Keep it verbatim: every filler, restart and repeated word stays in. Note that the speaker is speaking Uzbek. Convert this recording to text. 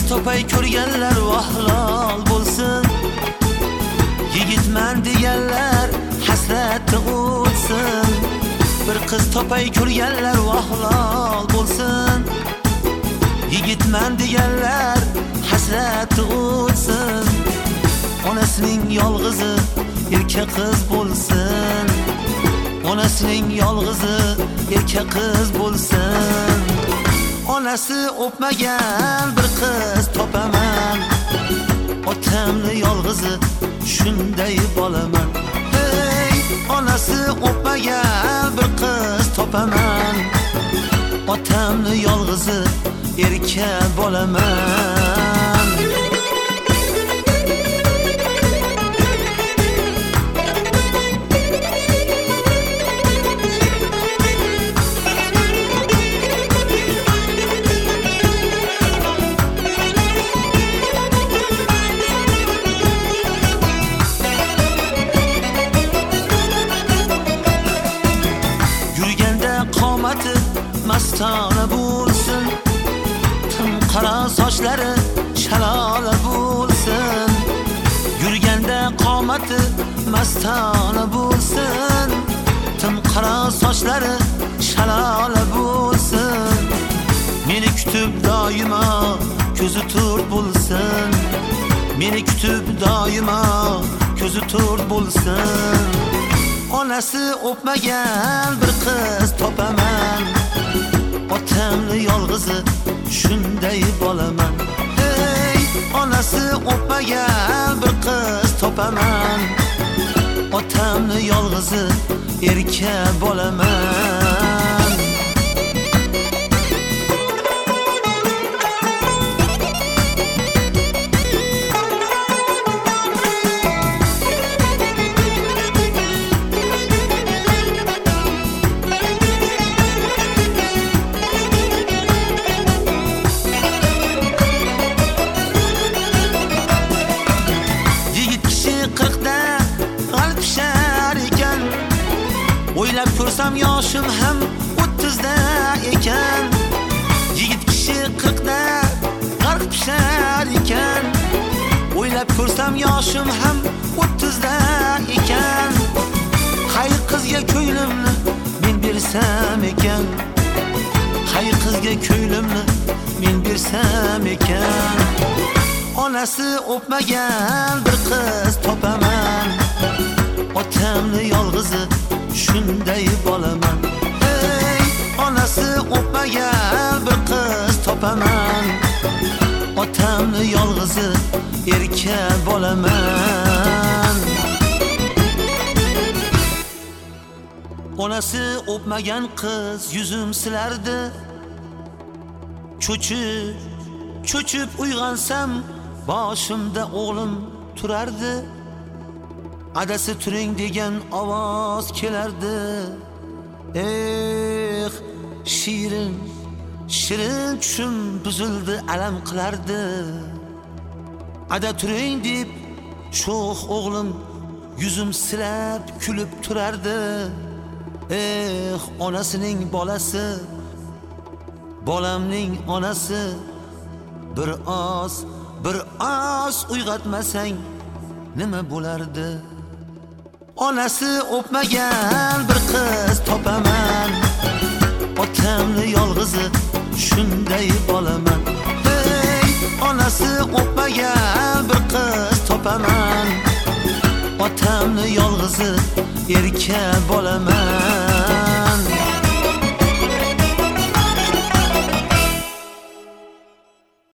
topay ko'rganlar vahlol bo'lsin, yigitman deganlar hasratda o'tsin. Bir qiz topay ko'rganlar vahlol bo'lsin, yigitman deganlar hasratda o'tsin. Onasining yolg'izi erkak qiz bo'lsin, onasining yolg'izi erkak qiz bo'lsin. Onasi o'pmagan bir qiz topaman, otamni yolg'izi shunday bolaman. Hey, onasi o'pmagan bir qiz topaman, otamni yolg'izi erkak bolaman. Mastona bo'lsin, tim qora sochlari shalola bo'lsin. Yurganda qomati mastona bo'lsin, tim qora sochlari shalola bo'lsin. Meni kutib doimo ko'zi to'rt bo'lsin, meni kutib doimo ko'zi to'rt bo'lsin. Onasi o'pmagan bir qiz topaman, otamni yolg'izi shunday bolaman. Hey, onasi o'pmagan bir qiz topaman, otamni yolg'izi erkak bolaman. O'ylab ko'rsam yoshim ham o'ttizda ekan. Yigit kishi qirqda g'arq pishar ekan. O'ylab ko'rsam yoshim ham o'ttizda ekan. Hay qizga ko'nglimni men bersam ekan, hay qizga ko'nglimni men bersam ekan. Onasi o'pmagan bir qiz topaman, otamni yolg'izi shunday bolaman. Hey, onasi o'pmagan bir qiz topaman, otamni yolg'izi erkak bolaman. Onasi o'pmagan qiz yuzim silardi, cho'chib cho'chib uyg'onsam boshimda o'g'lim turardi. Adasi turing degan ovoz kelardi. Eh, shirin shirin tushim buzildi, alam qilardi. Ada turing deb sho'x o'g'lim yuzim silab kulib turardi. Eh, onasining bolasi, bolamning onasi, bir oz bir oz uyg'otmasang nima bo'lardi? Onasi o'pmagan bir qiz topaman, otamni yolg'izi shunday bolaman. Hey, onasi o'pmagan bir qiz topaman, otamni yolg'izi erkak bolaman.